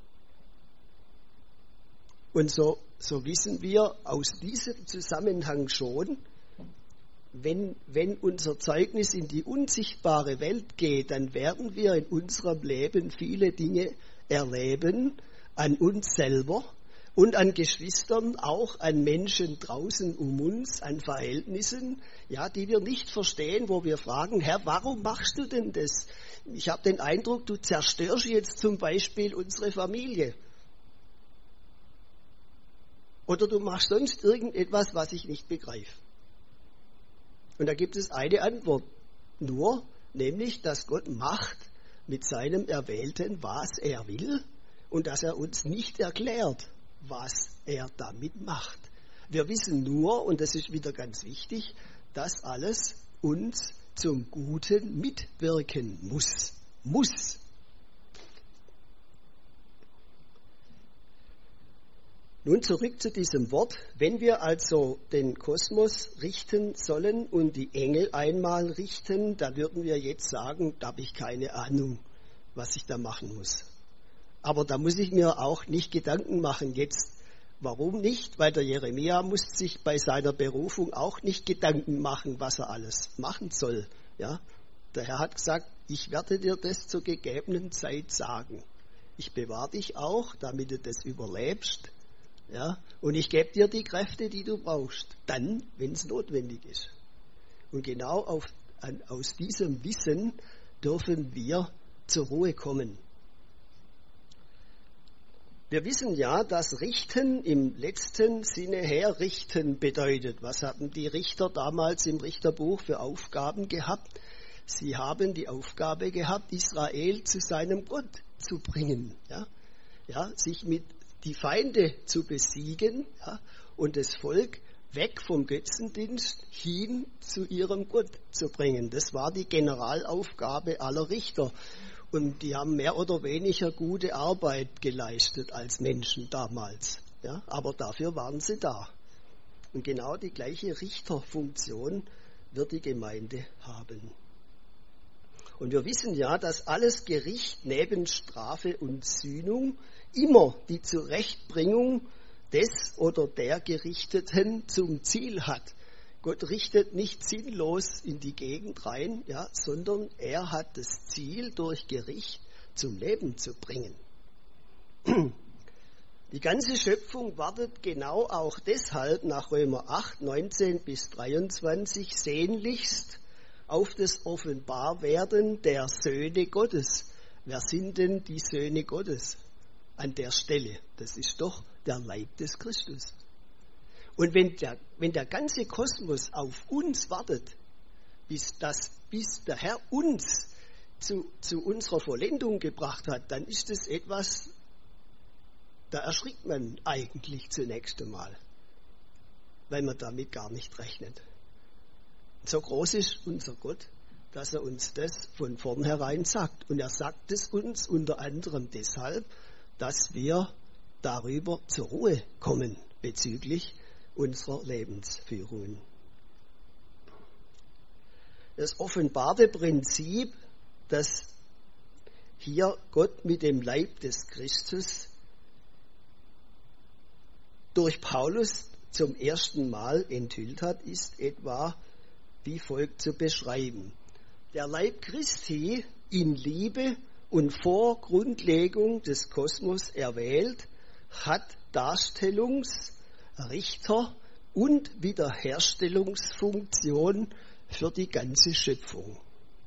Und so wissen wir aus diesem Zusammenhang schon, wenn unser Zeugnis in die unsichtbare Welt geht, dann werden wir in unserem Leben viele Dinge erleben, an uns selber und an Geschwistern, auch an Menschen draußen um uns, an Verhältnissen, ja, die wir nicht verstehen, wo wir fragen, Herr, warum machst du denn das? Ich habe den Eindruck, du zerstörst jetzt zum Beispiel unsere Familie. Oder du machst sonst irgendetwas, was ich nicht begreife. Und da gibt es eine Antwort nur, nämlich, dass Gott macht mit seinem Erwählten, was er will und dass er uns nicht erklärt, was er damit macht. Wir wissen nur, und das ist wieder ganz wichtig, dass alles uns zum Guten mitwirken muss. Nun zurück zu diesem Wort. Wenn wir also den Kosmos richten sollen und die Engel einmal richten, da würden wir jetzt sagen, da habe ich keine Ahnung, was ich da machen muss. Aber da muss ich mir auch nicht Gedanken machen jetzt. Warum nicht? Weil der Jeremia muss sich bei seiner Berufung auch nicht Gedanken machen, was er alles machen soll. Ja? Der Herr hat gesagt, ich werde dir das zur gegebenen Zeit sagen. Ich bewahre dich auch, damit du das überlebst. Ja, und ich gebe dir die Kräfte, die du brauchst, dann, wenn es notwendig ist. Und genau aus diesem Wissen dürfen wir zur Ruhe kommen. Wir wissen ja, dass Richten im letzten Sinne herrichten bedeutet. Was hatten die Richter damals im Richterbuch für Aufgaben gehabt? Sie haben die Aufgabe gehabt, Israel zu seinem Gott zu bringen. Ja, sich mit die Feinde zu besiegen, ja, und das Volk weg vom Götzendienst hin zu ihrem Gott zu bringen. Das war die Generalaufgabe aller Richter. Und die haben mehr oder weniger gute Arbeit geleistet als Menschen damals. Ja, aber dafür waren sie da. Und genau die gleiche Richterfunktion wird die Gemeinde haben. Und wir wissen ja, dass alles Gericht neben Strafe und Sühnung immer die Zurechtbringung des oder der Gerichteten zum Ziel hat. Gott richtet nicht sinnlos in die Gegend rein, ja, sondern er hat das Ziel, durch Gericht zum Leben zu bringen. Die ganze Schöpfung wartet genau auch deshalb nach Römer 8, 19 bis 23 sehnlichst auf das Offenbarwerden der Söhne Gottes. Wer sind denn die Söhne Gottes an der Stelle? Das ist doch der Leib des Christus. Und wenn der ganze Kosmos auf uns wartet, bis der Herr uns zu unserer Vollendung gebracht hat, dann ist es etwas, da erschrickt man eigentlich zunächst einmal, weil man damit gar nicht rechnet. So groß ist unser Gott, dass er uns das von vornherein sagt. Und er sagt es uns unter anderem deshalb, dass wir darüber zur Ruhe kommen bezüglich unserer Lebensführungen. Das offenbarte Prinzip, dass hier Gott mit dem Leib des Christus durch Paulus zum ersten Mal enthüllt hat, ist etwa wie folgt zu beschreiben. Der Leib Christi in Liebe und vor Grundlegung des Kosmos erwählt, hat Darstellungs-, Richter- und Wiederherstellungsfunktion für die ganze Schöpfung.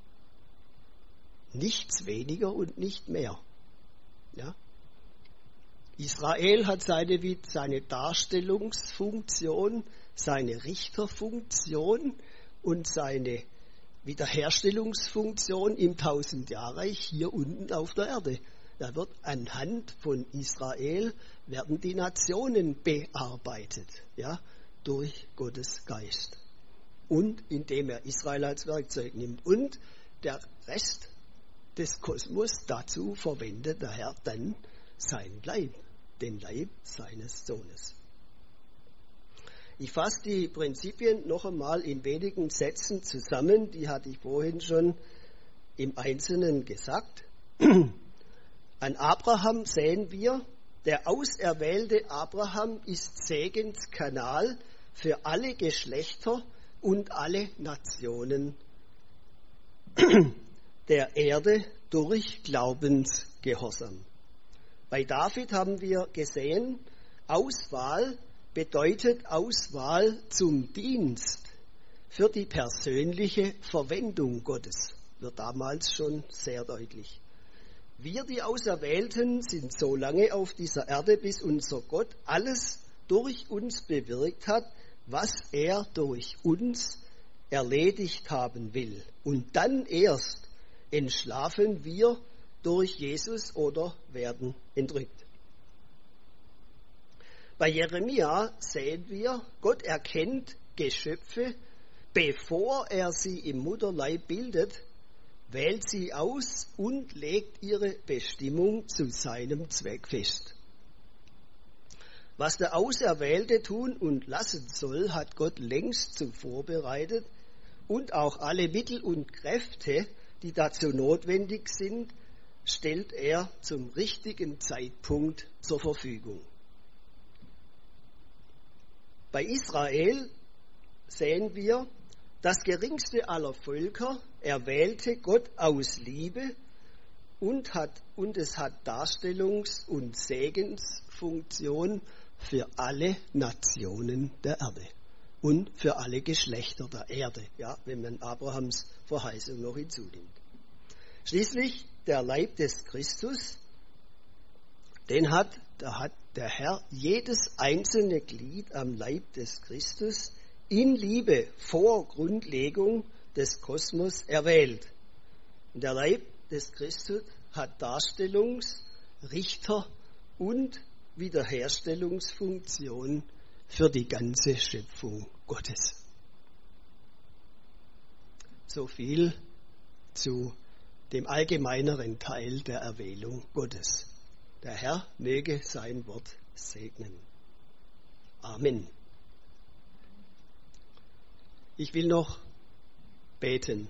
Nichts weniger und nicht mehr. Ja? Israel hat seine Darstellungsfunktion, seine Richterfunktion und seine Wiederherstellungsfunktion im Tausendjahrreich hier unten auf der Erde. Da wird anhand von Israel werden die Nationen bearbeitet, ja, durch Gottes Geist. Und indem er Israel als Werkzeug nimmt. Und der Rest des Kosmos, dazu verwendet der Herr dann sein Leib, den Leib seines Sohnes. Ich fasse die Prinzipien noch einmal in wenigen Sätzen zusammen, die hatte ich vorhin schon im Einzelnen gesagt. An Abraham sehen wir, der auserwählte Abraham ist Segenskanal für alle Geschlechter und alle Nationen der Erde durch Glaubensgehorsam. Bei David haben wir gesehen, Auswahl bedeutet Auswahl zum Dienst für die persönliche Verwendung Gottes. Wird damals schon sehr deutlich. Wir, die Auserwählten, sind so lange auf dieser Erde, bis unser Gott alles durch uns bewirkt hat, was er durch uns erledigt haben will. Und dann erst entschlafen wir durch Jesus oder werden entrückt. Bei Jeremia sehen wir, Gott erkennt Geschöpfe, bevor er sie im Mutterleib bildet, wählt sie aus und legt ihre Bestimmung zu seinem Zweck fest. Was der Auserwählte tun und lassen soll, hat Gott längst zuvor bereitet und auch alle Mittel und Kräfte, die dazu notwendig sind, stellt er zum richtigen Zeitpunkt zur Verfügung. Bei Israel sehen wir, das geringste aller Völker erwählte Gott aus Liebe und es hat Darstellungs- und Segensfunktion für alle Nationen der Erde und für alle Geschlechter der Erde, ja, wenn man Abrahams Verheißung noch hinzunimmt. Schließlich der Leib des Christus, den hat der Herr jedes einzelne Glied am Leib des Christus in Liebe vor Grundlegung des Kosmos erwählt. Und der Leib des Christus hat Darstellungs-, Richter- und Wiederherstellungsfunktion für die ganze Schöpfung Gottes. So viel zu dem allgemeineren Teil der Erwählung Gottes. Der Herr möge sein Wort segnen. Amen. Ich will noch beten.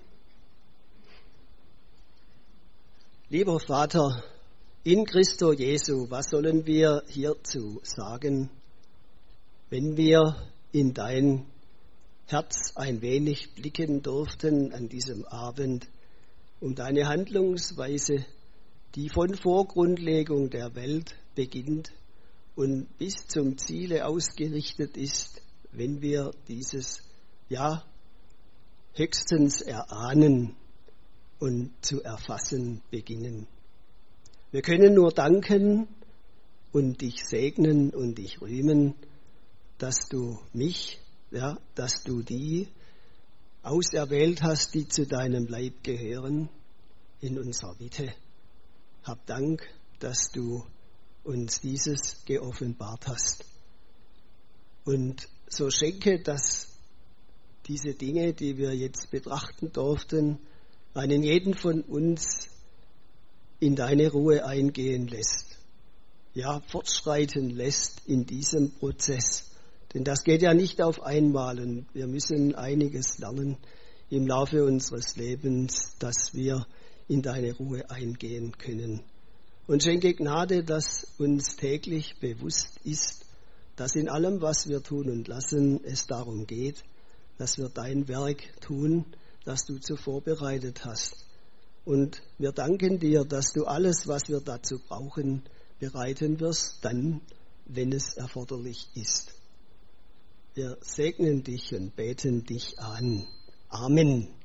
Lieber Vater, in Christo Jesu, was sollen wir hierzu sagen, wenn wir in dein Herz ein wenig blicken durften an diesem Abend, um deine Handlungsweise, die von Vorgrundlegung der Welt beginnt und bis zum Ziele ausgerichtet ist, wenn wir dieses ja höchstens erahnen und zu erfassen beginnen. Wir können nur danken und dich segnen und dich rühmen, dass du mich, ja, dass du die auserwählt hast, die zu deinem Leib gehören, in unserer Mitte. Hab Dank, dass du uns dieses geoffenbart hast. Und so schenke, dass diese Dinge, die wir jetzt betrachten durften, einen jeden von uns in deine Ruhe eingehen lässt. Ja, fortschreiten lässt in diesem Prozess. Denn das geht ja nicht auf einmal und wir müssen einiges lernen im Laufe unseres Lebens, dass wir in deine Ruhe eingehen können. Und schenke Gnade, dass uns täglich bewusst ist, dass in allem, was wir tun und lassen, es darum geht, dass wir dein Werk tun, das du zuvor bereitet hast. Und wir danken dir, dass du alles, was wir dazu brauchen, bereiten wirst, dann, wenn es erforderlich ist. Wir segnen dich und beten dich an. Amen.